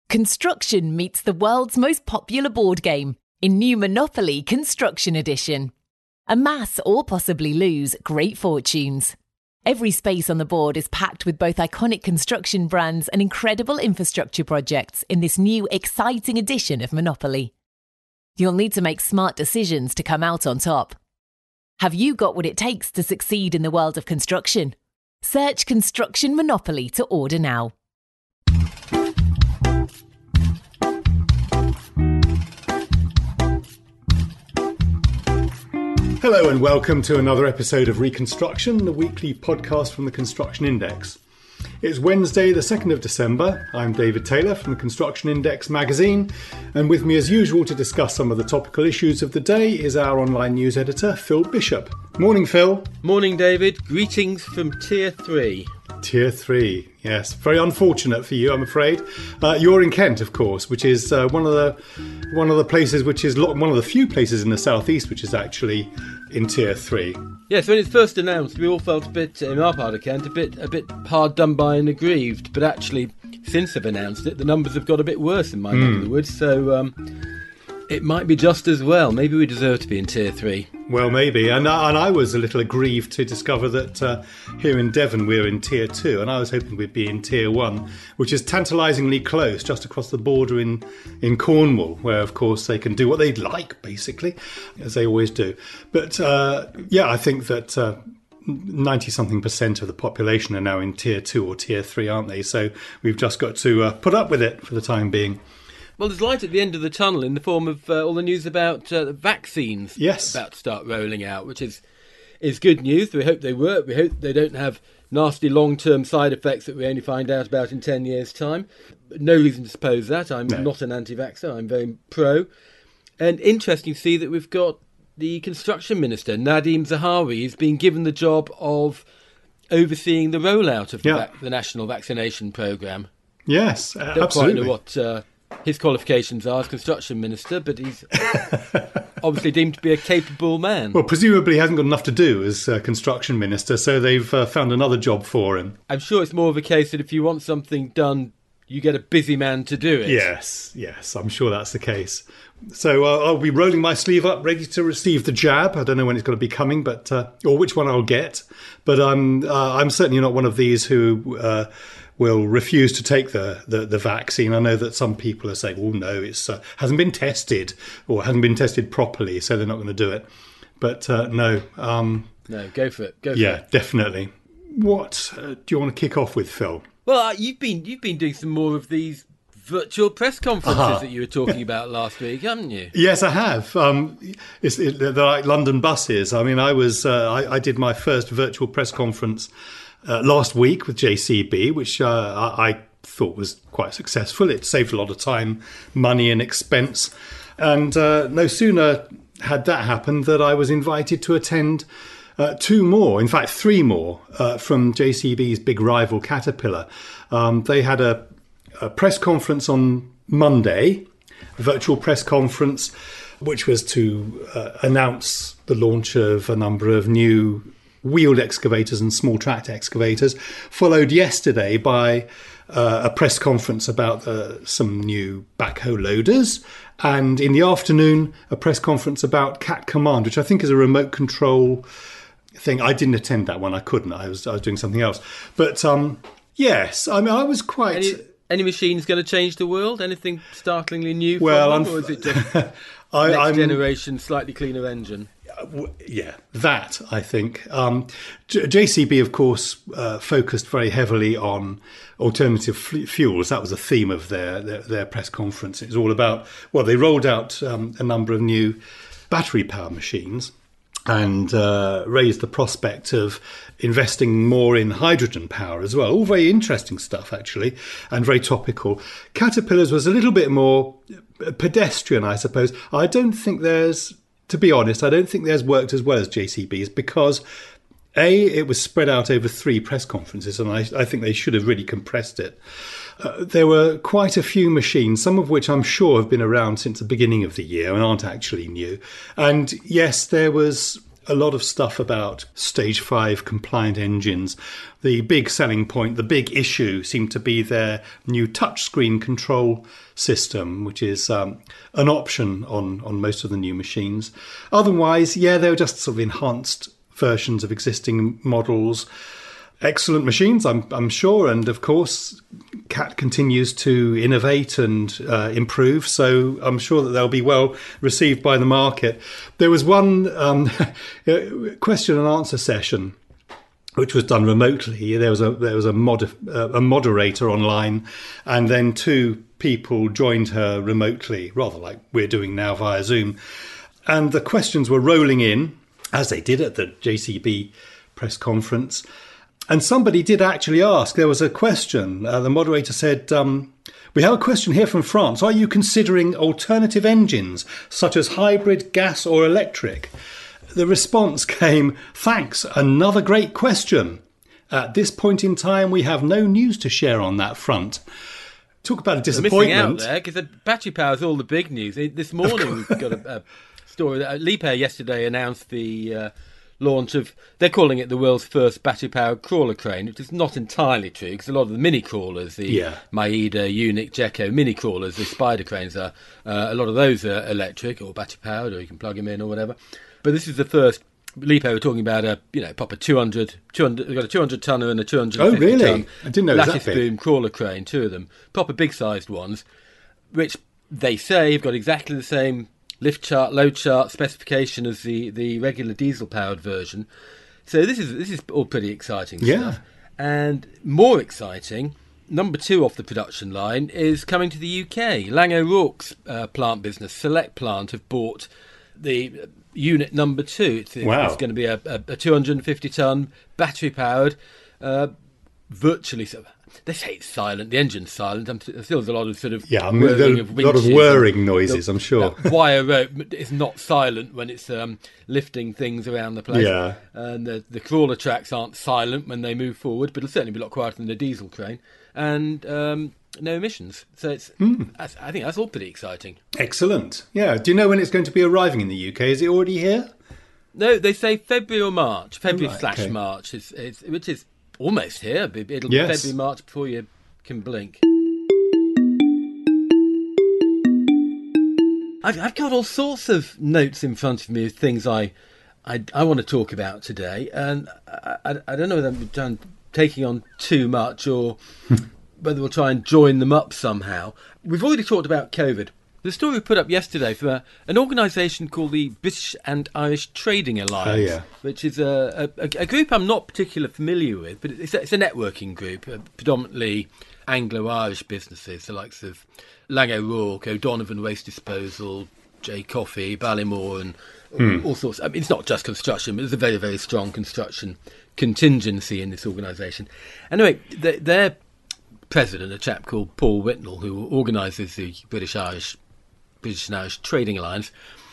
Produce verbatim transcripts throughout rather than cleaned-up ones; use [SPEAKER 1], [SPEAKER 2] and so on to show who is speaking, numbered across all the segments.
[SPEAKER 1] Construction meets the world's most popular board game in new Monopoly Construction Edition. Amass or possibly lose great fortunes. Every space on the board is packed with both iconic construction brands and incredible infrastructure projects in this new exciting edition of Monopoly. You'll need to make smart decisions to come out on top. Have you got what it takes to succeed in the world of construction? Search Construction Monopoly to order now.
[SPEAKER 2] Hello and welcome to another episode of Reconstruction, the weekly podcast from the Construction Index. It's Wednesday, the second of December. I'm David Taylor from the Construction Index magazine, and with me as usual to discuss some of the topical issues of the day is our online news editor, Phil Bishop. Morning, Phil.
[SPEAKER 3] Morning, David. Greetings from Tier three.
[SPEAKER 2] Tier three, yes. Very unfortunate for you, I'm afraid. Uh, you're in Kent, of course, which is uh, one of the one of the places which is lo- one of the few places in the southeast which is actually in Tier three.
[SPEAKER 3] Yes, when it first announced, we all felt a bit, in our part of Kent, a bit a bit hard done by and aggrieved. But actually, since they've announced it, the numbers have got a bit worse in my neck of the woods. So um, it might be just as well. Maybe we deserve to be in Tier three.
[SPEAKER 2] Well, maybe. And, and I was a little aggrieved to discover that uh, here in Devon we're in Tier two, and I was hoping we'd be in Tier one, which is tantalisingly close, just across the border in, in Cornwall, where, of course, they can do what they'd like, basically, as they always do. But, uh, yeah, I think that uh, ninety-something percent of the population are now in Tier two or Tier three, aren't they? So we've just got to uh, put up with it for the time being.
[SPEAKER 3] Well, there's light at the end of the tunnel in the form of uh, all the news about uh, vaccines
[SPEAKER 2] yes.
[SPEAKER 3] about to start rolling out, which is is good news. We hope they work. We hope they don't have nasty long-term side effects that we only find out about in ten years' time. No reason to suppose that. I'm
[SPEAKER 2] no.
[SPEAKER 3] not an anti-vaxxer. I'm very pro. And interesting to see that we've got the construction minister, Nadhim Zahawi, has been given the job of overseeing the rollout of the,
[SPEAKER 2] yeah.
[SPEAKER 3] vac- the national vaccination programme.
[SPEAKER 2] Yes, uh,
[SPEAKER 3] don't
[SPEAKER 2] absolutely.
[SPEAKER 3] quite know what uh, his qualifications are as construction minister, but he's obviously deemed to be a capable man.
[SPEAKER 2] Well, presumably he hasn't got enough to do as uh, construction minister, so they've uh, found another job for him.
[SPEAKER 3] I'm sure it's more of a case that if you want something done, you get a busy man to do it.
[SPEAKER 2] Yes, yes, I'm sure that's the case. So uh, I'll be rolling my sleeve up, ready to receive the jab. I don't know when it's going to be coming, but uh, or which one I'll get. But um, uh, I'm certainly not one of these who uh, will refuse to take the, the, the vaccine. I know that some people are saying, "Oh no, it's uh, hasn't been tested or hasn't been tested properly, so they're not going to do it." But uh, no, um,
[SPEAKER 3] no, go for it. Go for
[SPEAKER 2] yeah,
[SPEAKER 3] it.
[SPEAKER 2] definitely. What uh, do you want to kick off with, Phil?
[SPEAKER 3] Well, uh, you've been you've been doing some more of these virtual press conferences uh-huh. that you were talking about last week, haven't you?
[SPEAKER 2] Yes, I have. Um, it's, it, they're like London buses. I mean, I was uh, I, I did my first virtual press conference uh, last week with J C B, which uh, I, I thought was quite successful. It saved a lot of time, money, and expense. And uh, no sooner had that happened that I was invited to attend Uh, two more, in fact, three more uh, from J C B's big rival Caterpillar. Um, they had a, a press conference on Monday, a virtual press conference, which was to uh, announce the launch of a number of new wheeled excavators and small tractor excavators, followed yesterday by uh, a press conference about uh, some new backhoe loaders. And in the afternoon, a press conference about Cat Command, which I think is a remote control thing. I didn't attend that one. I couldn't. I was I was doing something else. But um, yes, I mean, I was quite.
[SPEAKER 3] Any, any machine's going to change the world? Anything startlingly new?
[SPEAKER 2] Well,
[SPEAKER 3] from
[SPEAKER 2] I'm,
[SPEAKER 3] them, or is it just
[SPEAKER 2] I,
[SPEAKER 3] next
[SPEAKER 2] I'm,
[SPEAKER 3] generation, slightly cleaner engine?
[SPEAKER 2] Yeah, that I think. Um, J C B, of course, uh, focused very heavily on alternative f- fuels. That was a theme of their, their their press conference. It was all about. Well, they rolled out um, a number of new battery power machines, and uh, raised the prospect of investing more in hydrogen power as well. All very interesting stuff, actually, and very topical. Caterpillar's was a little bit more pedestrian, I suppose. I don't think there's, to be honest, I don't think theirs worked as well as J C B's because, A, it was spread out over three press conferences, and I, I think they should have really compressed it. Uh, there were quite a few machines, some of which I'm sure have been around since the beginning of the year and aren't actually new. And yes, there was a lot of stuff about stage five compliant engines. The big selling point, the big issue seemed to be their new touchscreen control system, which is um, an option on, on most of the new machines. Otherwise, yeah, they were just sort of enhanced versions of existing models. Excellent machines, I'm, I'm sure. And of course, Cat continues to innovate and uh, improve. So I'm sure that they'll be well received by the market. There was one um, question and answer session which was done remotely. There was a there was a, mod, uh, a moderator online, and then two people joined her remotely, rather like we're doing now via Zoom. And the questions were rolling in, as they did at the J C B press conference. And somebody did actually ask, there was a question, uh, the moderator said, um, we have a question here from France. Are you considering alternative engines, such as hybrid, gas or electric? The response came, thanks, another great question. At this point in time, we have no news to share on that front. Talk about a disappointment.
[SPEAKER 3] They're missing out there, because the battery power is all the big news. This morning we've got a, a story. that Liebherr yesterday announced the uh, launch of, they're calling it the world's first battery-powered crawler crane, which is not entirely true, because a lot of the mini crawlers, the
[SPEAKER 2] yeah.
[SPEAKER 3] Maeda, Unic, Gecko mini crawlers, the spider cranes are, uh, a lot of those are electric or battery-powered, or you can plug them in or whatever. But this is the first. Liebherr were talking about a, you know, proper two hundred, two hundred, they've got a two hundred tonner and a two hundred fifty
[SPEAKER 2] oh, really?
[SPEAKER 3] ton
[SPEAKER 2] I didn't know it was
[SPEAKER 3] lattice
[SPEAKER 2] that big.
[SPEAKER 3] boom crawler crane, two of them, proper big-sized ones, which they say have got exactly the same lift chart, load chart specification as the, the regular diesel-powered version. So this is this is all pretty exciting
[SPEAKER 2] yeah.
[SPEAKER 3] stuff. And more exciting, number two off the production line is coming to the U K. Lang O'Rourke's uh, plant business, Select Plant, have bought the unit number two. It's,
[SPEAKER 2] wow.
[SPEAKER 3] it's going to be a, a, a two hundred fifty ton battery-powered, uh, virtually... So, they say it's silent. The engine's silent. I'm, there's still a lot of sort of
[SPEAKER 2] yeah, I mean,
[SPEAKER 3] whirring
[SPEAKER 2] there are
[SPEAKER 3] of
[SPEAKER 2] a lot of
[SPEAKER 3] winches
[SPEAKER 2] whirring noises. The, I'm sure
[SPEAKER 3] wire rope is not silent when it's um, lifting things around the place.
[SPEAKER 2] Yeah,
[SPEAKER 3] and the, the crawler tracks aren't silent when they move forward, but it'll certainly be a lot quieter than the diesel crane. And um, no emissions. So it's. Mm. That's, I think that's all pretty exciting.
[SPEAKER 2] Excellent. Yeah. Do you know when it's going to be arriving in the U K? Is it already here?
[SPEAKER 3] No, they say February or March. February
[SPEAKER 2] oh, right,
[SPEAKER 3] slash
[SPEAKER 2] okay.
[SPEAKER 3] March, is, is, which is almost here. It'll
[SPEAKER 2] yes.
[SPEAKER 3] be February, March before you can blink. I've, I've got all sorts of notes in front of me of things I, I, I want to talk about today, and I, I, I don't know whether I'm done taking on too much or whether we'll try and join them up somehow. We've already talked about COVID. The story we put up yesterday for a, an organisation called the British and Irish Trading Alliance,
[SPEAKER 2] oh, yeah.
[SPEAKER 3] which is a, a, a group I'm not particularly familiar with, but it's a, it's a networking group, uh, predominantly Anglo-Irish businesses, the likes of Lang O'Rourke, O'Donovan Waste Disposal, J Coffey, Ballymore, and
[SPEAKER 2] hmm.
[SPEAKER 3] all sorts. I mean, it's not just construction, but there's a very, very strong construction contingency in this organisation. Anyway, the, their president, a chap called Paul Whitnell, who organises the British Irish British and Irish Trading Alliance,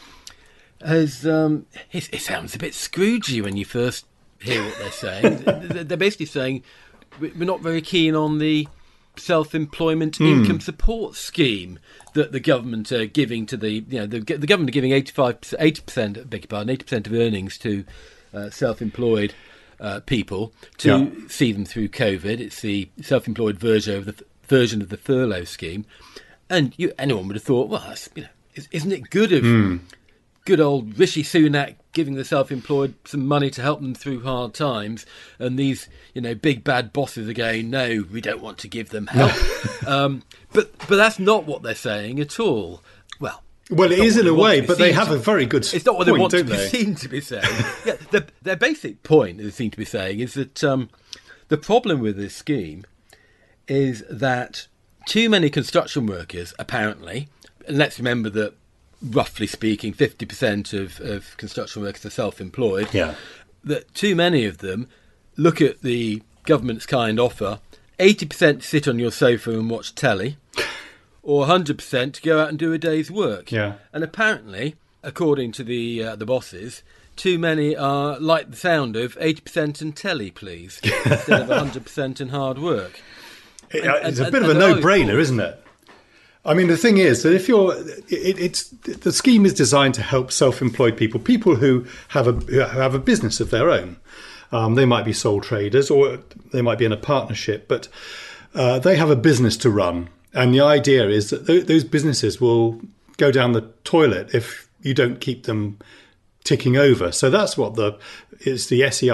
[SPEAKER 3] has um, it, it sounds a bit Scroogey when you first hear what they're saying. They're basically saying we're not very keen on the self-employment mm. income support scheme that the government are giving to the you know the, the government are giving eighty-five eighty percent beg your pardon eighty percent of earnings to uh, self-employed uh, people to yeah. see them through COVID. It's the self-employed version of the version of the furlough scheme. And you, anyone would have thought, well, that's, you know, isn't it good of mm. good old Rishi Sunak giving the self-employed some money to help them through hard times? And these, you know, big bad bosses are going, no, we don't want to give them help. um, but but that's not what they're saying at all. Well,
[SPEAKER 2] well, it is in a way, but they have a very good.
[SPEAKER 3] It's not what
[SPEAKER 2] point,
[SPEAKER 3] they want to
[SPEAKER 2] they?
[SPEAKER 3] be seen to be saying. yeah, the, their basic point, they seem to be saying, is that um, the problem with this scheme is that too many construction workers, apparently, and let's remember that, roughly speaking, fifty percent of, of construction workers are self-employed,
[SPEAKER 2] yeah.
[SPEAKER 3] that too many of them look at the government's kind offer, eighty percent to sit on your sofa and watch telly, or one hundred percent to go out and do a day's work.
[SPEAKER 2] Yeah.
[SPEAKER 3] And apparently, according to the uh, the bosses, too many are like the sound of eighty percent and telly, please, instead of one hundred percent and hard work.
[SPEAKER 2] It,
[SPEAKER 3] and,
[SPEAKER 2] it's
[SPEAKER 3] and,
[SPEAKER 2] a bit
[SPEAKER 3] and,
[SPEAKER 2] of a
[SPEAKER 3] and
[SPEAKER 2] no-brainer, isn't it? I mean, the thing is that if you're, it, it's the scheme is designed to help self-employed people, people who have a who have a business of their own. Um, they might be sole traders, or they might be in a partnership, but uh, they have a business to run, and the idea is that th- those businesses will go down the toilet if you don't keep them ticking over. So that's what the it's the S E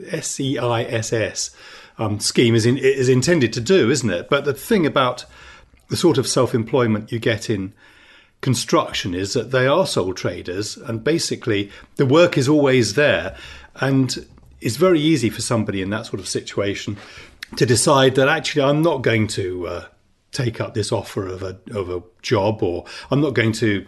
[SPEAKER 2] I S S um, scheme is in, is intended to do, isn't it? But the thing about the sort of self-employment you get in construction is that they are sole traders, and basically the work is always there, and it's very easy for somebody in that sort of situation to decide that actually I'm not going to uh, take up this offer of a of a job, or I'm not going to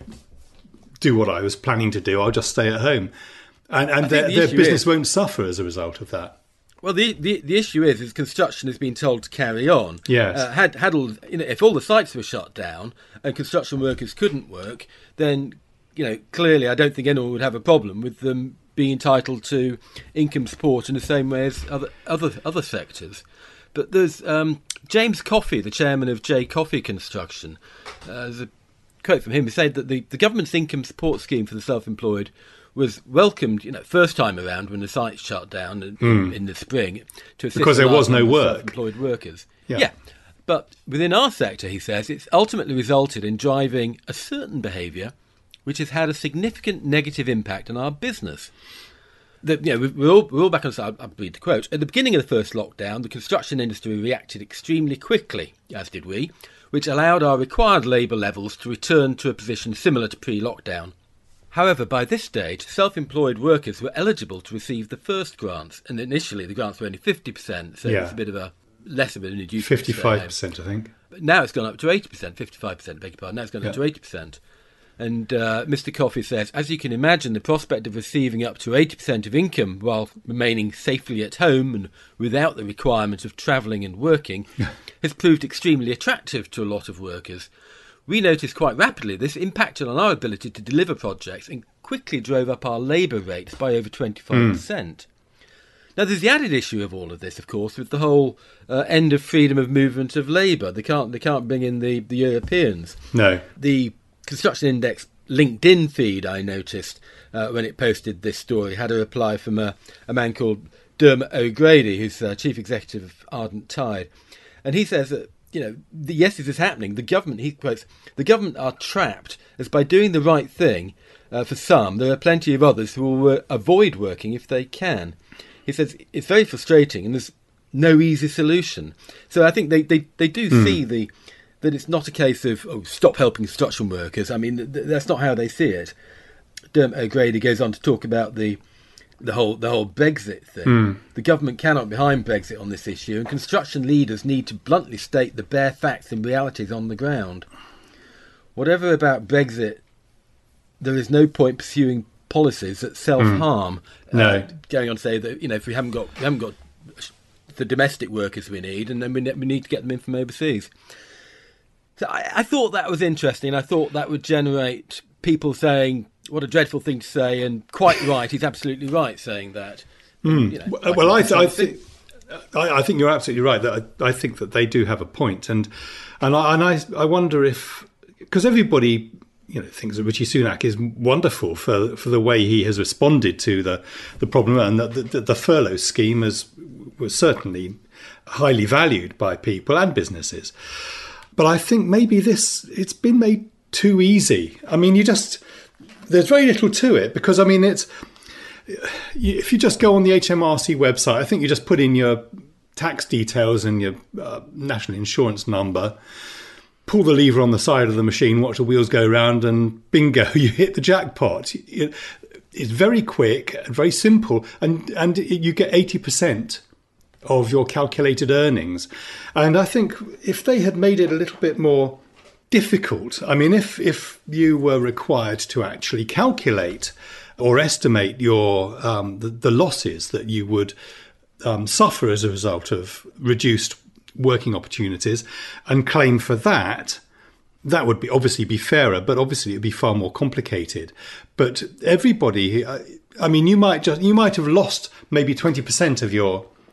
[SPEAKER 2] do what I was planning to do. I'll just stay at home, and and their, the their business is, won't suffer as a result of that.
[SPEAKER 3] Well, the, the the issue is, is construction has been told to carry on.
[SPEAKER 2] Yes.
[SPEAKER 3] Uh, had had all you know, if all the sites were shut down and construction workers couldn't work, then you know clearly I don't think anyone would have a problem with them being entitled to income support in the same way as other other other sectors. But there's um, James Coffey, the chairman of J Coffey Construction. Uh, there's a quote from him. He said that the, the government's income support scheme for the self-employed was welcomed, you know, first time around when the site shut down in, mm. in the spring to assist
[SPEAKER 2] because there was no work.
[SPEAKER 3] Self-employed workers.
[SPEAKER 2] Yeah.
[SPEAKER 3] yeah, but within our sector, he says, it's ultimately resulted in driving a certain behaviour which has had a significant negative impact on our business. The, you know, we're all, we're all back on the side. I'll read the quote. At the beginning of the first lockdown, the construction industry reacted extremely quickly, as did we, which allowed our required labour levels to return to a position similar to pre-lockdown. However, by this stage, self-employed workers were eligible to receive the first grants, and initially the grants were only fifty percent, so yeah. It's a bit of a less of an inducement.
[SPEAKER 2] fifty-five percent, I think.
[SPEAKER 3] But now it's gone up to eighty percent, fifty-five percent, beg your pardon, now it's gone yeah. up to eighty percent. And uh, Mister Coffey says, as you can imagine, the prospect of receiving up to eighty percent of income while remaining safely at home and without the requirement of travelling and working has proved extremely attractive to a lot of workers. We noticed quite rapidly this impacted on our ability to deliver projects and quickly drove up our labour rates by over twenty-five percent. Mm. Now, there's the added issue of all of this, of course, with the whole uh, end of freedom of movement of labour. They can't, they can't bring in the, the Europeans.
[SPEAKER 2] No.
[SPEAKER 3] The Construction Index LinkedIn feed, I noticed uh, when it posted this story, had a reply from a, a man called Dermot O'Grady, who's uh, chief executive of Ardent Tide. And he says that, you know, the, yes, this is happening. The government, he quotes, the government are trapped as by doing the right thing, uh, for some, there are plenty of others who will uh, avoid working if they can. He says it's very frustrating and there's no easy solution. So I think they, they, they do mm. see the that it's not a case of, oh, stop helping construction workers. I mean, th- that's not how they see it. Dermot O'Grady goes on to talk about the the whole the whole Brexit thing. Mm. The government cannot be behind Brexit on this issue, and construction leaders need to bluntly state the bare facts and realities on the ground. Whatever about Brexit, there is no point pursuing policies that self-harm.
[SPEAKER 2] Mm. No.
[SPEAKER 3] Uh, going on to say that, you know, if we haven't got we haven't got the domestic workers we need, and then we, ne- we need to get them in from overseas. So I, I thought that was interesting. I thought that would generate people saying, what a dreadful thing to say, and quite right. He's absolutely right saying that.
[SPEAKER 2] Mm.
[SPEAKER 3] You know,
[SPEAKER 2] well, well I, th- I think I, I think you're absolutely right. That I, I think that they do have a point, and and I and I, I wonder if, because everybody, you know, thinks that Rishi Sunak is wonderful for for the way he has responded to the the problem, and that the, the, the furlough scheme is was certainly highly valued by people and businesses. But I think maybe this, it's been made too easy. I mean, you just, there's very little to it because, I mean, it's, if you just go on the H M R C website, I think you just put in your tax details and your uh, national insurance number, pull the lever on the side of the machine, watch the wheels go round, and bingo, you hit the jackpot. It's very quick and very simple, and, and you get eighty percent of your calculated earnings. And I think if they had made it a little bit more difficult, I mean, if if you were required to actually calculate or estimate your um, the, the losses that you would um, suffer as a result of reduced working opportunities and claim for that, that would be obviously be fairer, but obviously it'd be far more complicated. But everybody, I mean, you might just you might have lost maybe twenty percent of your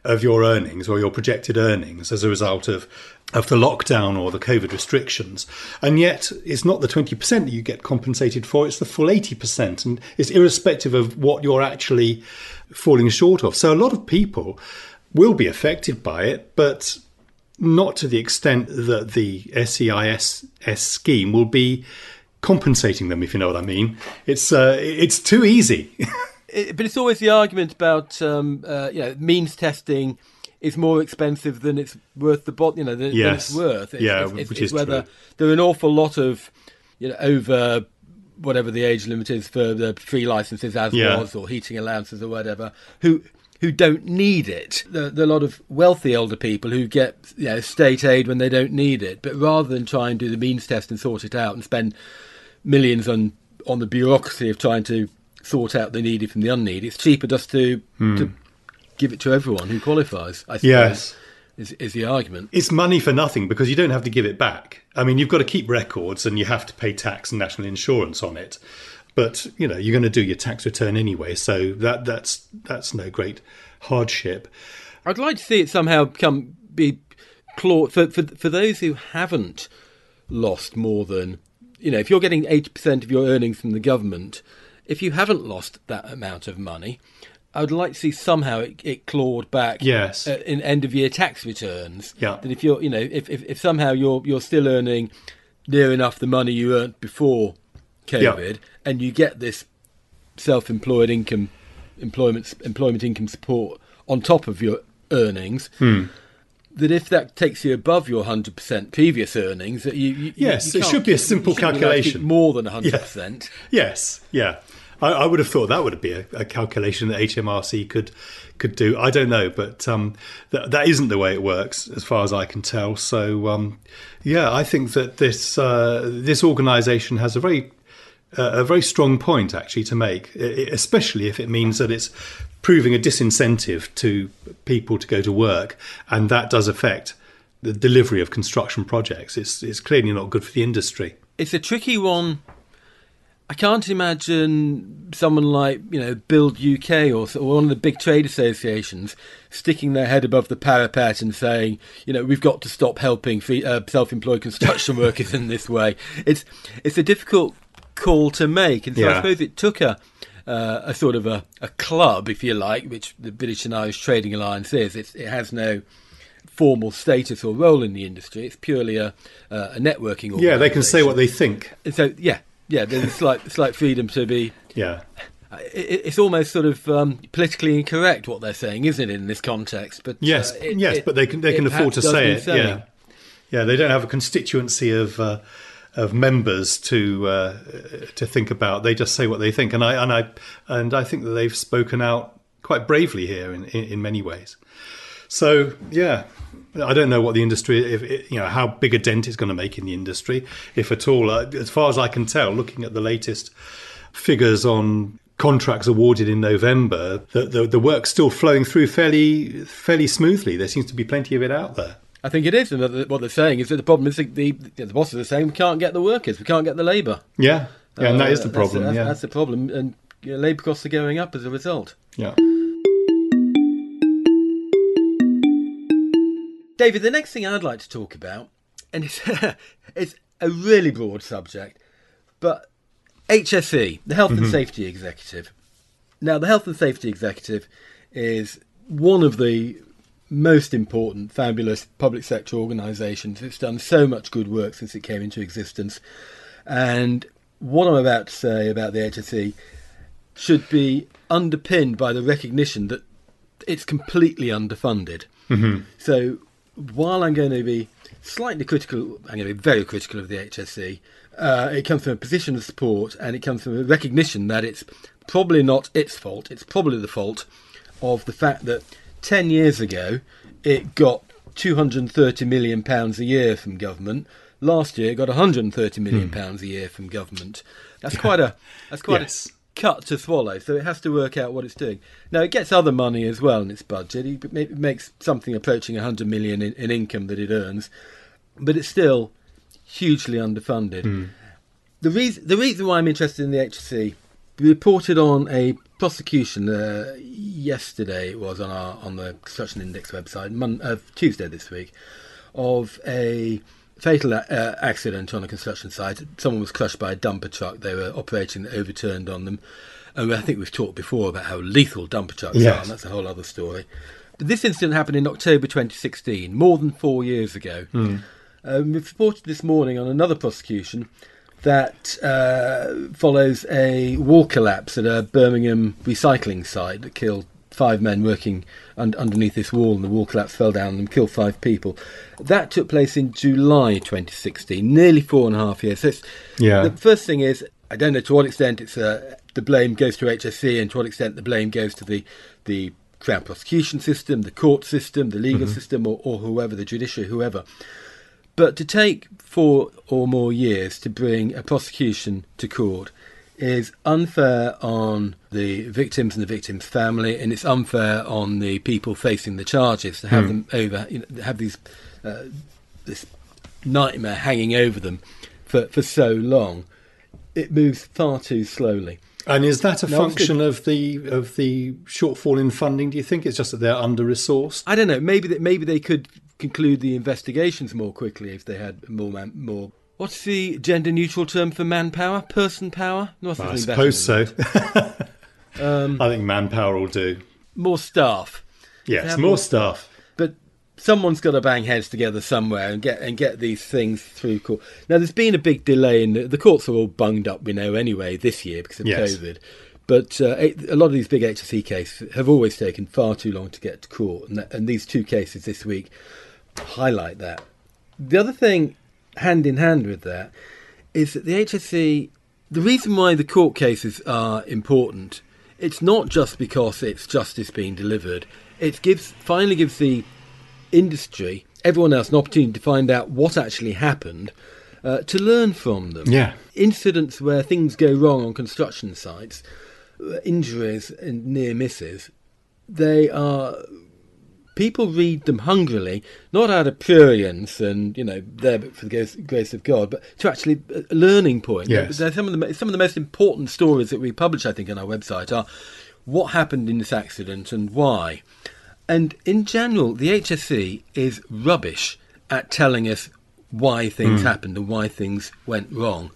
[SPEAKER 2] of your earnings or your projected earnings as a result of, of the lockdown or the COVID restrictions. And yet it's not the twenty percent that you get compensated for, it's the full eighty percent. And it's irrespective of what you're actually falling short of. So a lot of people will be affected by it, but not to the extent that the S E I S scheme will be compensating them, if you know what I mean. It's uh, it's too easy.
[SPEAKER 3] it, but it's always the argument about um, uh, you know, means testing is more expensive than it's worth the bot, you know, than,
[SPEAKER 2] yes.
[SPEAKER 3] than it's worth. It's,
[SPEAKER 2] yeah,
[SPEAKER 3] it's, it's,
[SPEAKER 2] which
[SPEAKER 3] it's
[SPEAKER 2] is
[SPEAKER 3] whether
[SPEAKER 2] true.
[SPEAKER 3] There are an awful lot of, you know, over whatever the age limit is for the free licenses as
[SPEAKER 2] yeah.
[SPEAKER 3] was, or heating allowances or whatever, who who don't need it. There, there are a lot of wealthy older people who get, you know, state aid when they don't need it. But rather than try and do the means test and sort it out and spend millions on on the bureaucracy of trying to sort out the needed from the unneeded, it's cheaper just to hmm. to give it to everyone who qualifies, I suppose,
[SPEAKER 2] yes.
[SPEAKER 3] is, is the argument.
[SPEAKER 2] It's money for nothing because you don't have to give it back. I mean, you've got to keep records and you have to pay tax and national insurance on it. But, you know, you're going to do your tax return anyway, so that that's that's no great hardship.
[SPEAKER 3] I'd like to see it somehow become be clawed for, for for those who haven't lost more than, you know, if you're getting eighty percent of your earnings from the government, if you haven't lost that amount of money, I would like to see somehow it, it clawed back
[SPEAKER 2] yes.
[SPEAKER 3] uh, in end of year tax returns.
[SPEAKER 2] Yeah.
[SPEAKER 3] That if you're, you know, if, if, if somehow you're you're still earning near enough the money you earned before COVID, yeah. and you get this self-employed income, employment employment income support on top of your earnings,
[SPEAKER 2] hmm.
[SPEAKER 3] that if that takes you above your one hundred percent previous earnings, that you, you
[SPEAKER 2] yes,
[SPEAKER 3] you
[SPEAKER 2] it should be a simple calculation.
[SPEAKER 3] More than one hundred percent.
[SPEAKER 2] Yeah. Yes, yeah. I, I would have thought that would be a, a calculation that H M R C could could do. I don't know, but um, that that isn't the way it works, as far as I can tell. So, um, yeah, I think that this uh, this organisation has a very uh, a very strong point actually to make, especially if it means that it's proving a disincentive to people to go to work, and that does affect the delivery of construction projects. It's it's clearly not good for the industry.
[SPEAKER 3] It's a tricky one. I can't imagine someone like, you know, Build U K or, or one of the big trade associations sticking their head above the parapet and saying, you know, we've got to stop helping free, uh, self-employed construction workers in this way. It's it's a difficult call to make, and so
[SPEAKER 2] yeah.
[SPEAKER 3] I suppose it took a uh, a sort of a, a club, if you like, which the British and Irish Trading Alliance is. It's, it has no formal status or role in the industry. It's purely a, uh, a networking organisation.
[SPEAKER 2] Yeah, they can say what they think.
[SPEAKER 3] And so, yeah. Yeah, there's a slight, slight freedom to be...
[SPEAKER 2] Yeah.
[SPEAKER 3] It, it's almost sort of um, politically incorrect what they're saying, isn't it, in this context? But
[SPEAKER 2] Yes,
[SPEAKER 3] uh, it,
[SPEAKER 2] yes,
[SPEAKER 3] it,
[SPEAKER 2] but they can they can afford to say it.
[SPEAKER 3] Saying.
[SPEAKER 2] Yeah, yeah. They don't have a constituency of uh, of members to uh, to think about. They just say what they think, and I and I and I think that they've spoken out quite bravely here in in, in many ways. So yeah. I don't know what the industry, if you know, how big a dent it's going to make in the industry, if at all. Uh, as far as I can tell, looking at the latest figures on contracts awarded in November, the, the, the work's still flowing through fairly fairly smoothly. There seems to be plenty of it out there.
[SPEAKER 3] I think it is, and what they're saying is that the problem is the, the, the bosses are saying we can't get the workers, we can't get the labour.
[SPEAKER 2] Yeah, yeah, and that uh, is the problem.
[SPEAKER 3] That's,
[SPEAKER 2] yeah,
[SPEAKER 3] that's the problem, and you know, labour costs are going up as a result.
[SPEAKER 2] Yeah.
[SPEAKER 3] David, the next thing I'd like to talk about, and it's, it's a really broad subject, but H S E, the Health mm-hmm. and Safety Executive. Now, the Health and Safety Executive is one of the most important, fabulous public sector organisations. It's done so much good work since it came into existence. And what I'm about to say about the H S E should be underpinned by the recognition that it's completely underfunded.
[SPEAKER 2] Mm-hmm.
[SPEAKER 3] So while I'm going to be slightly critical, I'm going to be very critical of the H S E, uh, it comes from a position of support, and it comes from a recognition that it's probably not its fault. It's probably the fault of the fact that ten years ago it got two hundred thirty million pounds a year from government. Last year it got one hundred thirty million pounds hmm. a year from government. That's quite a that's quite yes. a cut to swallow, so it has to work out what it's doing. Now, it gets other money as well in its budget. It makes something approaching one hundred million in, in income that it earns, but it's still hugely underfunded.
[SPEAKER 2] Mm.
[SPEAKER 3] The reason the reason why I'm interested in the H S E, we reported on a prosecution uh, yesterday it was on our on the Construction Index website, Mon- uh, Tuesday this week, of a fatal uh, accident on a construction site. Someone was crushed by a dumper truck. They were operating, that overturned on them. And I think we've talked before about how lethal dumper trucks
[SPEAKER 2] yes.
[SPEAKER 3] are, and that's a whole other story. But this incident happened in October twenty sixteen, more than four years ago. Mm. Um, we've reported this morning on another prosecution that uh, follows a wall collapse at a Birmingham recycling site that killed five men working un- underneath this wall, and the wall collapse fell down and killed five people. That took place in July twenty sixteen, nearly four and a half years. So it's,
[SPEAKER 2] yeah.
[SPEAKER 3] The first thing is, I don't know to what extent it's uh, the blame goes to H S E and to what extent the blame goes to the the Crown prosecution system, the court system, the legal mm-hmm. system, or, or whoever, the judiciary, whoever. But to take four or more years to bring a prosecution to court is unfair on the victims and the victim's family, and it's unfair on the people facing the charges to have mm. them over, you know, have these uh, this nightmare hanging over them for, for so long. It moves far too slowly.
[SPEAKER 2] And is that a
[SPEAKER 3] now,
[SPEAKER 2] function of the of the shortfall in funding? Do you think it's just that they're under-resourced?
[SPEAKER 3] I don't know. Maybe that maybe they could conclude the investigations more quickly if they had more man, more. What's the gender-neutral term for manpower? Person power?
[SPEAKER 2] Well, I suppose so. um, I think manpower will do.
[SPEAKER 3] More staff.
[SPEAKER 2] Yes, more, more staff.
[SPEAKER 3] But someone's got to bang heads together somewhere and get and get these things through court. Now, there's been a big delay in the, the courts are all bunged up, we know, anyway, this year because of
[SPEAKER 2] yes.
[SPEAKER 3] COVID. But uh, a lot of these big H S E cases have always taken far too long to get to court, and, that, and these two cases this week highlight that. The other thing, hand in hand with that, is that the H S E, the reason why the court cases are important, it's not just because it's justice being delivered. It gives finally gives the industry, everyone else, an opportunity to find out what actually happened, uh, to learn from them.
[SPEAKER 2] Yeah.
[SPEAKER 3] Incidents where things go wrong on construction sites, uh, injuries and near misses, they are... People read them hungrily, not out of prurience and, you know, there but for the grace of God, but to actually a learning point.
[SPEAKER 2] Yes.
[SPEAKER 3] They're some of the some of the most important stories that we publish, I think, on our website are what happened in this accident and why. And in general, the H S E is rubbish at telling us why things mm. happened and why things went wrong.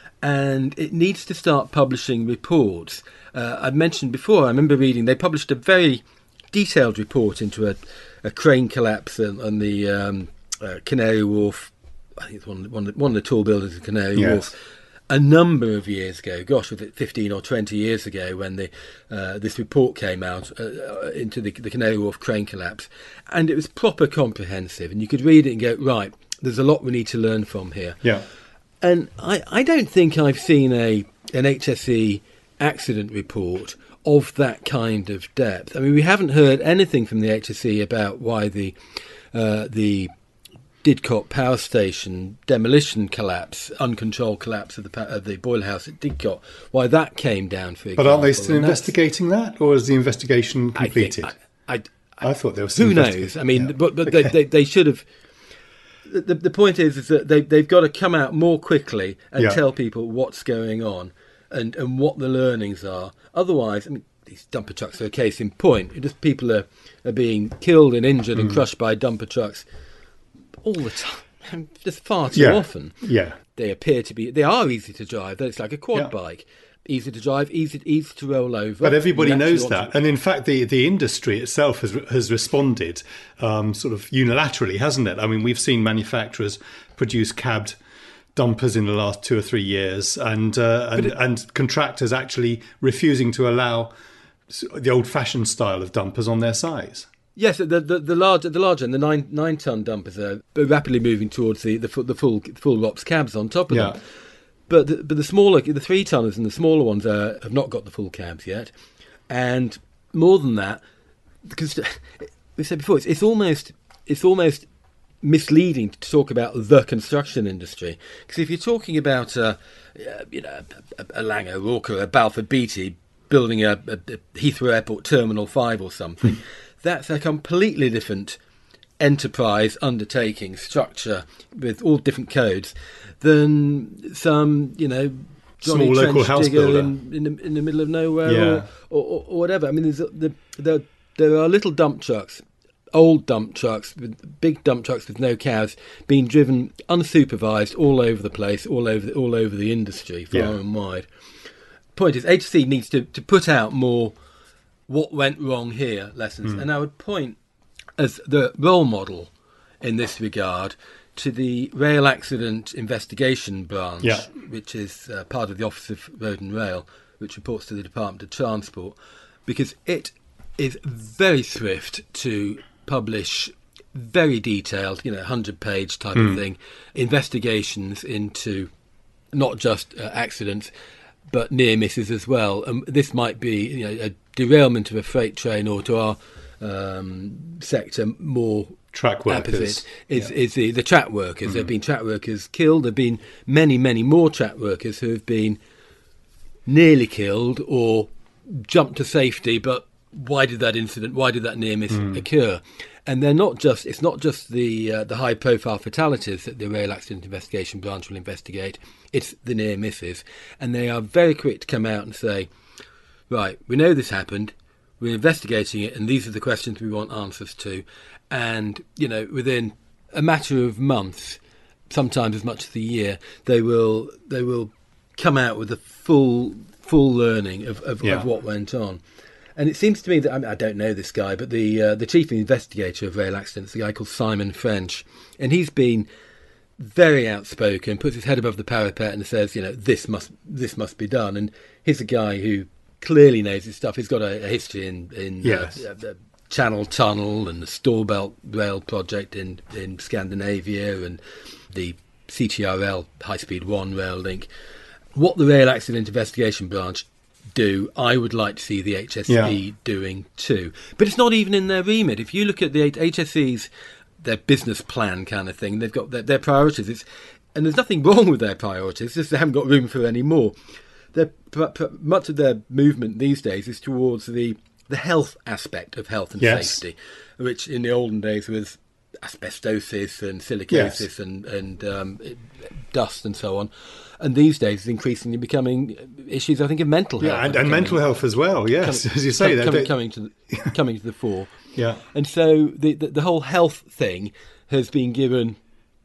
[SPEAKER 3] And it needs to start publishing reports. Uh, I've mentioned before, I remember reading, they published a very detailed report into a, a crane collapse on, on the um, uh, Canary Wharf. I think it's one, one, one of the tall buildings in Canary
[SPEAKER 2] yes.
[SPEAKER 3] Wharf. A number of years ago, gosh, was it fifteen or twenty years ago, when the uh, this report came out uh, into the, the Canary Wharf crane collapse, and it was proper comprehensive, and you could read it and go, right, there's a lot we need to learn from here.
[SPEAKER 2] Yeah,
[SPEAKER 3] and I, I don't think I've seen a an H S E accident report of that kind of depth. I mean, we haven't heard anything from the H S E about why the uh, the Didcot power station demolition collapse, uncontrolled collapse of the of the boiler house at Didcot, why that came down, for example.
[SPEAKER 2] But aren't they still and investigating that, or is the investigation completed?
[SPEAKER 3] I, think, I, I,
[SPEAKER 2] I thought there was. Who
[SPEAKER 3] knows? I mean,
[SPEAKER 2] yeah.
[SPEAKER 3] but, but
[SPEAKER 2] okay.
[SPEAKER 3] they, they they should have. The, the point is, is that they they've got to come out more quickly and
[SPEAKER 2] yeah.
[SPEAKER 3] tell people what's going on and, and what the learnings are. Otherwise, I mean, these dumper trucks are a case in point. It just people are, are being killed and injured mm. and crushed by dumper trucks all the time, just far too
[SPEAKER 2] yeah.
[SPEAKER 3] often.
[SPEAKER 2] Yeah,
[SPEAKER 3] they appear to be. They are easy to drive. It's like a quad yeah. bike, easy to drive, easy easy to roll over.
[SPEAKER 2] But everybody knows that,
[SPEAKER 3] to...
[SPEAKER 2] and in fact, the the industry itself has has responded um, sort of unilaterally, hasn't it? I mean, we've seen manufacturers produce cabbed dumpers in the last two or three years, and uh, and, it... and contractors actually refusing to allow the old-fashioned style of dumpers on their sites.
[SPEAKER 3] Yes, the the, the larger the larger and the nine nine ton dumpers are rapidly moving towards the the, the full full R O P S cabs on top of
[SPEAKER 2] yeah.
[SPEAKER 3] them. But the, but the smaller the three tonners and the smaller ones are, have not got the full cabs yet, and more than that, because we said before, it's, it's almost it's almost misleading to talk about the construction industry, because if you're talking about a, you know a, a Laing O'Rourke or a Balfour Beatty building a, a, a Heathrow Airport Terminal Five or something. That's a completely different enterprise, undertaking, structure with all different codes than some, you know, Johnny
[SPEAKER 2] small local
[SPEAKER 3] Trench
[SPEAKER 2] house
[SPEAKER 3] digger
[SPEAKER 2] builder.
[SPEAKER 3] in, in, the, in the middle of nowhere,
[SPEAKER 2] Yeah.
[SPEAKER 3] or, or, or whatever. I mean, there's, the, the, there are little dump trucks, old dump trucks, with big dump trucks with no cabs, being driven unsupervised all over the place, all over the, all over the industry, far
[SPEAKER 2] Yeah.
[SPEAKER 3] and wide. Point is, H S C needs to, to put out more what went wrong here lessons,
[SPEAKER 2] Mm.
[SPEAKER 3] and I would point as the role model in this regard to the Rail Accident Investigation Branch,
[SPEAKER 2] Yeah.
[SPEAKER 3] which is uh, part of the Office of Road and Rail, which reports to the Department of Transport, because it is very swift to publish very detailed, you know, hundred-page type
[SPEAKER 2] Mm.
[SPEAKER 3] of thing, investigations into not just uh, accidents, but near misses as well. And this might be, you know, a derailment of a freight train, or to our um, sector more
[SPEAKER 2] Track workers.
[SPEAKER 3] opposite is,
[SPEAKER 2] Yeah.
[SPEAKER 3] is the, the track workers. There have been track workers killed. There have been many, many more track workers who have been nearly killed or jumped to safety. But why did that incident, why did that near miss occur? And they're not just, it's not just the uh, the high profile fatalities that the Rail Accident Investigation Branch will investigate, it's the near misses. And they are very quick to come out and say, right, we know this happened, we're investigating it, and these are the questions we want answers to. And, you know, within a matter of months, sometimes as much as a year, they will they will come out with a full full learning of, of,
[SPEAKER 2] Yeah.
[SPEAKER 3] of what went on. And it seems to me that, I mean, I don't know this guy, but the uh, the chief investigator of rail accidents, the guy called Simon French, and he's been very outspoken, puts his head above the parapet and says, you know, this must this must be done. And he's a guy who clearly knows his stuff. He's got a, a history in, in
[SPEAKER 2] Yes.
[SPEAKER 3] uh, the Channel Tunnel and the Storbelt Rail project in, in Scandinavia and the C T R L High Speed One rail link. What the Rail Accident Investigation Branch do, I would like to see the H S E
[SPEAKER 2] Yeah.
[SPEAKER 3] doing too. But it's not even in their remit. If you look at the H S E's, their business plan kind of thing, they've got their, their priorities. It's, and there's nothing wrong with their priorities, it's just they haven't got room for any more. Their, pr- pr- much of their movement these days is towards the, the health aspect of health and
[SPEAKER 2] Yes.
[SPEAKER 3] safety, which in the olden days was asbestosis and silicosis
[SPEAKER 2] Yes.
[SPEAKER 3] and, and um, dust and so on. And these days is increasingly becoming issues, I think, of mental health.
[SPEAKER 2] Yeah, and,
[SPEAKER 3] are
[SPEAKER 2] and
[SPEAKER 3] becoming-
[SPEAKER 2] mental health as well. Yes,
[SPEAKER 3] coming-
[SPEAKER 2] as you say,
[SPEAKER 3] com-
[SPEAKER 2] they-
[SPEAKER 3] coming,
[SPEAKER 2] they-
[SPEAKER 3] coming to the, coming to the fore.
[SPEAKER 2] Yeah.
[SPEAKER 3] And so the, the the whole health thing has been given,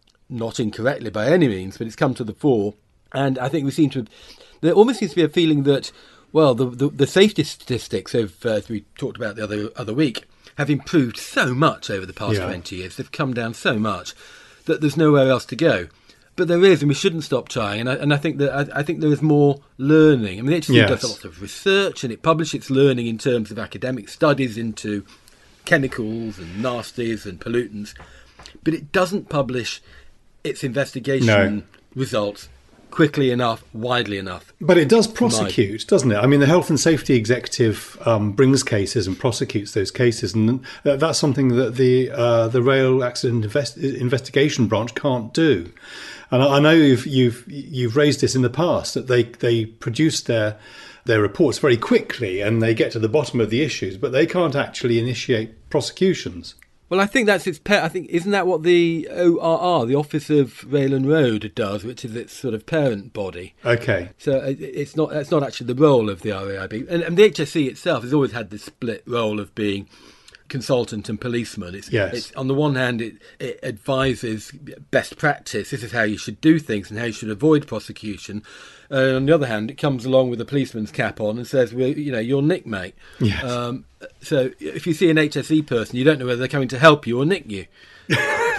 [SPEAKER 3] not incorrectly by any means, but it's come to the fore. And I think we seem to, there almost seems to be a feeling that, well, the the, the safety statistics have, uh, as we talked about the other other week, have improved so much over the past
[SPEAKER 2] Yeah.
[SPEAKER 3] twenty years. They've come down so much that there's nowhere else to go. But there is, and we shouldn't stop trying. And I, and I think that I, I think there is more learning. I mean, the H S C
[SPEAKER 2] Yes.
[SPEAKER 3] does a lot of research, and it publishes its learning in terms of academic studies into chemicals and nasties and pollutants, but it doesn't publish its investigation
[SPEAKER 2] No.
[SPEAKER 3] results quickly enough, widely enough.
[SPEAKER 2] But it does prosecute, doesn't it? I mean, the Health and Safety Executive um, brings cases and prosecutes those cases, and uh, that's something that the uh, the Rail Accident Invest- Investigation Branch can't do. And I, I know you've you've you've raised this in the past that they they produce their their reports very quickly and they get to the bottom of the issues, but they can't actually initiate prosecutions.
[SPEAKER 3] Well, I think that's its. Pa- I think isn't that what the O R R, the Office of Rail and Road, does, which is its sort of parent body.
[SPEAKER 2] Okay.
[SPEAKER 3] So it- it's not. That's not actually the role of the R A I B, and, and the H S C itself has always had this split role of being consultant and policeman. It's,
[SPEAKER 2] Yes.
[SPEAKER 3] it's on the one hand, it, it advises best practice. This is how you should do things and how you should avoid prosecution. Uh, on the other hand, it comes along with a policeman's cap on and says, "Well, you know, you're nick, mate."
[SPEAKER 2] Yes.
[SPEAKER 3] Um, so if you see an H S E person, you don't know whether they're coming to help you or nick you. They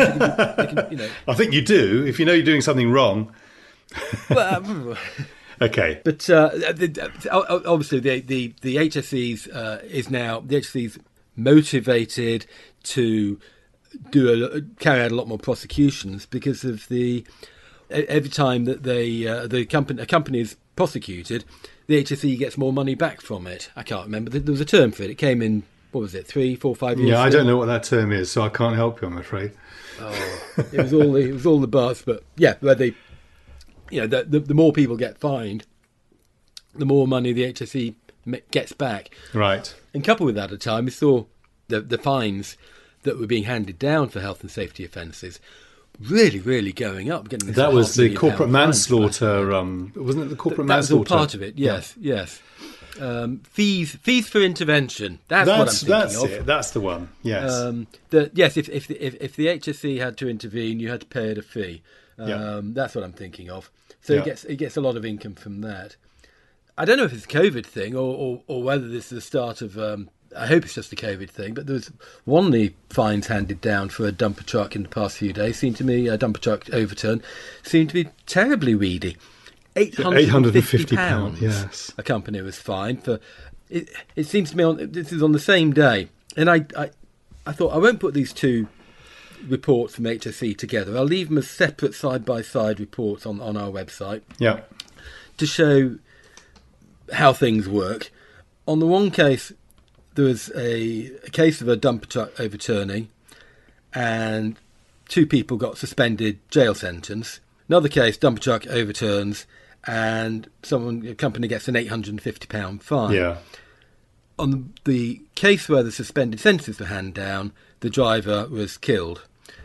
[SPEAKER 3] can, you know,
[SPEAKER 2] I think you do if you know you're doing something wrong.
[SPEAKER 3] well,
[SPEAKER 2] Okay.
[SPEAKER 3] But uh, the, uh, obviously, the the the H S E's uh, is now the H S E's motivated to do a, carry out a lot more prosecutions because of the every time that they uh, the company a company is prosecuted, the H S E gets more money back from it. I can't remember. There was a term for it. It came in, what was it, three, four, five years
[SPEAKER 2] Yeah, I
[SPEAKER 3] ago?
[SPEAKER 2] don't know what that term is, so I can't help you, I'm afraid.
[SPEAKER 3] Oh, it was all the it was all the buzz, but yeah, where they, you know, the, the the more people get fined, the more money the H S E gets back.
[SPEAKER 2] Right.
[SPEAKER 3] And coupled with that, at the time, we saw the the fines that were being handed down for health and safety offences really, really going up. Getting
[SPEAKER 2] that was the corporate manslaughter. Um, wasn't it the corporate
[SPEAKER 3] that
[SPEAKER 2] manslaughter?
[SPEAKER 3] That was all part of it. Yes, yeah. yes. Um, fees, fees for intervention. That's, that's what I'm thinking
[SPEAKER 2] that's
[SPEAKER 3] of.
[SPEAKER 2] It. That's the one. Yes. Um,
[SPEAKER 3] the, yes. If if, the, if if the H S E had to intervene, you had to pay it a fee. Um, yeah. That's what I'm thinking of. So yeah. it gets it gets a lot of income from that. I don't know if it's a COVID thing or, or, or whether this is the start of. Um, I hope it's just a COVID thing. But there was one of the fines handed down for a dumper truck in the past few days. Seemed to me a dumper truck overturn seemed to be terribly weedy. eight hundred fifty pounds.
[SPEAKER 2] Yes,
[SPEAKER 3] a company was fined for. It, it seems to me on, this is on the same day, and I, I, I thought I won't put these two reports from H S E together. I'll leave them as separate side by side reports on, on our website.
[SPEAKER 2] Yeah,
[SPEAKER 3] to show how things work. On the one case, there was a, a case of a dumper truck overturning, and two people got suspended jail sentence. Another case, dumper truck overturns, and someone, a company gets an eight hundred fifty pounds fine.
[SPEAKER 2] Yeah.
[SPEAKER 3] On the case where the suspended sentences were handed down, the driver was killed.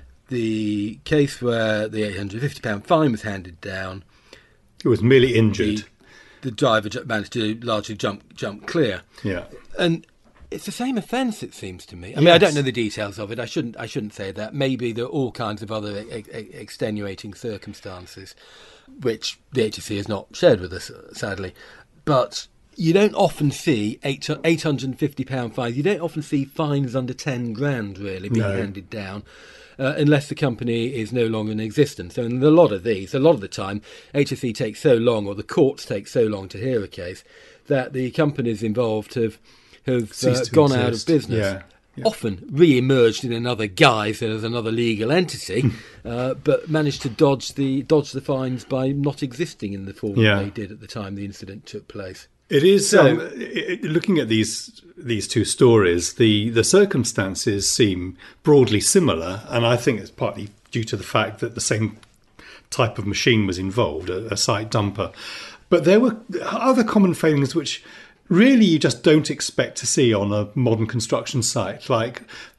[SPEAKER 3] The case where the eight hundred fifty pounds fine was handed down,
[SPEAKER 2] it was merely injured.
[SPEAKER 3] The, the driver managed to largely jump jump clear.
[SPEAKER 2] Yeah.
[SPEAKER 3] And it's the same offence, it seems to me. I
[SPEAKER 2] yes.
[SPEAKER 3] mean, I don't know the details of it. I shouldn't. I shouldn't say that. Maybe there are all kinds of other e- e- extenuating circumstances, which the H S E has not shared with us, sadly. But you don't often see eight eight hundred and fifty pound fines. You don't often see fines under ten grand really being
[SPEAKER 2] no.
[SPEAKER 3] handed down. Uh, unless the company is no longer in existence. So in a lot of these, a lot of the time, H S E takes so long, or the courts take so long to hear a case, that the companies involved have have uh, gone exist. out of business.
[SPEAKER 2] Yeah. Yeah.
[SPEAKER 3] Often re-emerged in another guise as another legal entity, uh, but managed to dodge the dodge the fines by not existing in the form
[SPEAKER 2] yeah.
[SPEAKER 3] that they did at the time the incident took place.
[SPEAKER 2] It is
[SPEAKER 3] so,
[SPEAKER 2] um, it, looking at these these two stories. The the circumstances seem broadly similar, and I think it's partly due to the fact that the same type of machine was involved, a, a site dumper. But there were other common failings which really you just don't expect to see on a modern construction site, like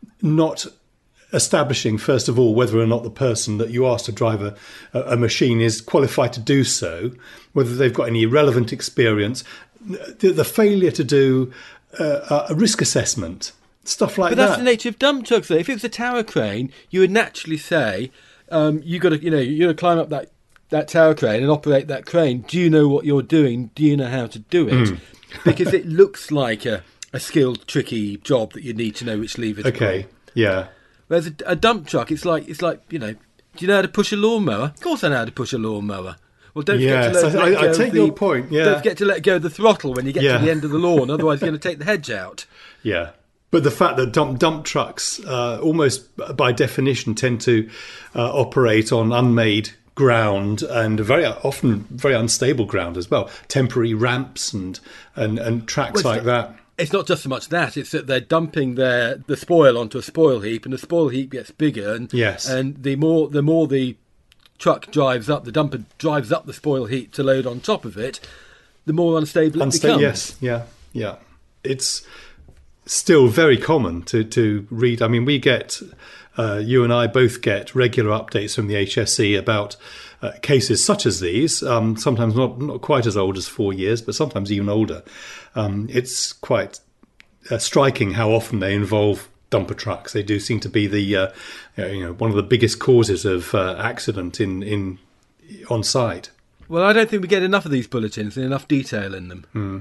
[SPEAKER 2] not establishing, first of all, whether or not the person that you ask to drive a, a machine is qualified to do so, whether they've got any relevant experience, the, the failure to do uh, a risk assessment, stuff like that.
[SPEAKER 3] But that's the nature of dump trucks, though. If it was a tower crane, you would naturally say, um, you got to, you know, you got to climb up that, that tower crane and operate that crane. Do you know what you're doing? Do you know how to do it? Mm. Because it looks like a, a skilled, tricky job that you need to know which lever to
[SPEAKER 2] Okay,
[SPEAKER 3] pull.
[SPEAKER 2] yeah.
[SPEAKER 3] Whereas a, a dump truck, it's like it's like you know. Do you know how to push a lawnmower? Of course, I know how to push a lawnmower. Well, don't
[SPEAKER 2] yes,
[SPEAKER 3] forget to let,
[SPEAKER 2] I,
[SPEAKER 3] let
[SPEAKER 2] I,
[SPEAKER 3] go
[SPEAKER 2] I take
[SPEAKER 3] of the,
[SPEAKER 2] your point. Yeah.
[SPEAKER 3] Don't forget to let go of the throttle when you get
[SPEAKER 2] yeah.
[SPEAKER 3] to the end of the lawn. Otherwise, you're going to take the hedge out.
[SPEAKER 2] Yeah. But the fact that dump dump trucks, uh, almost by definition, tend to uh, operate on unmade ground, and very often very unstable ground as well. Temporary ramps and and, and tracks well, like that.
[SPEAKER 3] It's not just so much that; it's that they're dumping their the spoil onto a spoil heap, and the spoil heap gets bigger. And
[SPEAKER 2] yes,
[SPEAKER 3] and the more the more the truck drives up, the dumper drives up the spoil heap to load on top of it, the more unstable it
[SPEAKER 2] Unstable,
[SPEAKER 3] becomes.
[SPEAKER 2] Yes, yeah, yeah. It's still very common to to read. I mean, we get. Uh, you and I both get regular updates from the H S E about uh, cases such as these, um, sometimes not, not quite as old as four years, but sometimes even older. Um, it's quite uh, striking how often they involve dumper trucks. They do seem to be the uh, you know one of the biggest causes of uh, accident in, in on site.
[SPEAKER 3] Well, I don't think we get enough of these bulletins and enough detail in them.
[SPEAKER 2] Mm.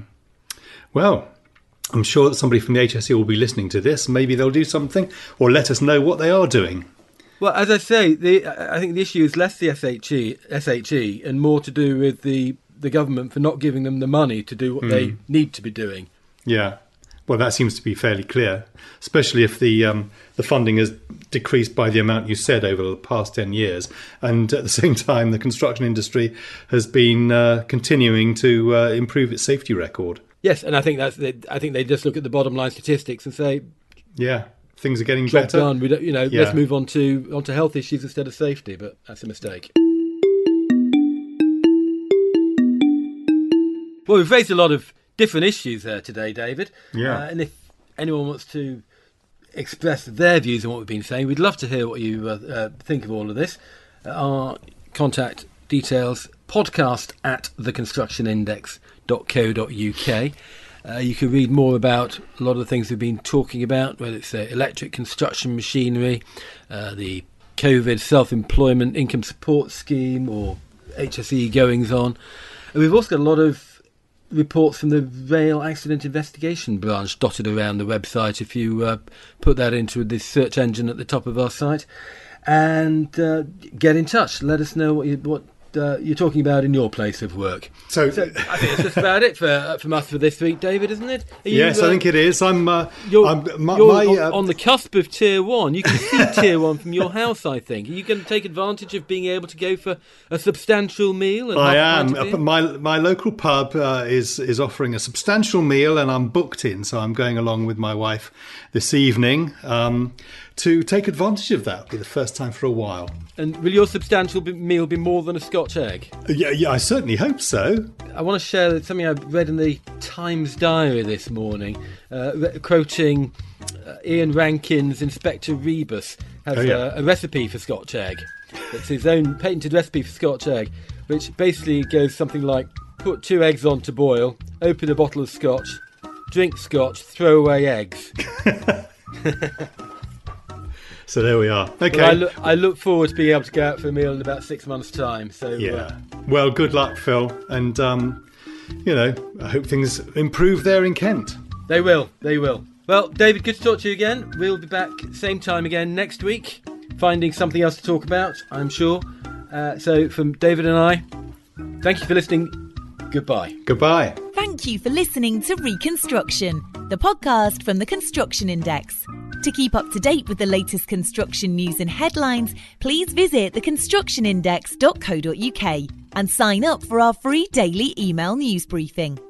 [SPEAKER 2] Well, I'm sure that somebody from the H S E will be listening to this. Maybe they'll do something or let us know what they are doing.
[SPEAKER 3] Well, as I say, the, I think the issue is less the S H E, S H E and more to do with the, the government for not giving them the money to do what mm. they need to be doing.
[SPEAKER 2] Yeah. Well, that seems to be fairly clear, especially if the um, the funding has decreased by the amount you said over the past ten years. And at the same time, the construction industry has been uh, continuing to uh, improve its safety record.
[SPEAKER 3] Yes, and I think that's the, I think they just look at the bottom line statistics and say,
[SPEAKER 2] "Yeah, things are getting
[SPEAKER 3] job
[SPEAKER 2] better."
[SPEAKER 3] Done. We don't, you know,
[SPEAKER 2] yeah.
[SPEAKER 3] let's move on to onto health issues instead of safety. But that's a mistake. Well, we've raised a lot of different issues there today, David.
[SPEAKER 2] Yeah,
[SPEAKER 3] uh, and if anyone wants to express their views on what we've been saying, we'd love to hear what you uh, uh, think of all of this. Our contact details, podcast at the construction index dot co dot uk. Uh, you can read more about a lot of the things we've been talking about, whether it's uh, electric construction machinery, uh, the COVID self-employment income support scheme, or H S E goings on. And we've also got a lot of reports from the Rail Accident Investigation Branch dotted around the website if you uh, put that into the search engine at the top of our site. And uh, get in touch. Let us know what, you, what uh, you're talking about in your place of work.
[SPEAKER 2] So,
[SPEAKER 3] so I think that's just about it for uh, from us for this week, David, isn't it? Are you,
[SPEAKER 2] yes,
[SPEAKER 3] uh,
[SPEAKER 2] I think it is. I'm. Uh,
[SPEAKER 3] you're
[SPEAKER 2] I'm my,
[SPEAKER 3] you're
[SPEAKER 2] my,
[SPEAKER 3] on,
[SPEAKER 2] uh,
[SPEAKER 3] on the cusp of Tier One. You can see Tier One from your house. I think. Are you going to take advantage of being able to go for a substantial meal? And
[SPEAKER 2] I
[SPEAKER 3] half a pint
[SPEAKER 2] am.
[SPEAKER 3] of beer?
[SPEAKER 2] My my local pub uh, is is offering a substantial meal, and I'm booked in, so I'm going along with my wife this evening um, to take advantage of that. It'll be the first time for a while.
[SPEAKER 3] And will your substantial be- meal be more than a Scotch egg?
[SPEAKER 2] Yeah, yeah, I certainly hope so.
[SPEAKER 3] I want to share something I read in the Times Diary this morning, uh, re- quoting uh, Ian Rankin's Inspector Rebus has
[SPEAKER 2] Oh, yeah.
[SPEAKER 3] uh, a recipe for Scotch egg. It's his own patented recipe for Scotch egg, which basically goes something like: put two eggs on to boil, open a bottle of Scotch, drink Scotch, throw away eggs.
[SPEAKER 2] So there we are. Okay.
[SPEAKER 3] Well, I, look, I look forward to being able to go out for a meal in about six months' time. So
[SPEAKER 2] Yeah.
[SPEAKER 3] uh,
[SPEAKER 2] Well, good luck, Phil. And, um, you know, I hope things improve there in Kent.
[SPEAKER 3] they will, they will. Well, David, good to talk to you again. We'll be back same time again next week, finding something else to talk about, I'm sure. Uh, so from David and I, thank you for listening. Goodbye.
[SPEAKER 2] Goodbye.
[SPEAKER 1] Thank you for listening to Reconstruction, the podcast from the Construction Index. To keep up to date with the latest construction news and headlines, please visit the construction index dot co dot uk and sign up for our free daily email news briefing.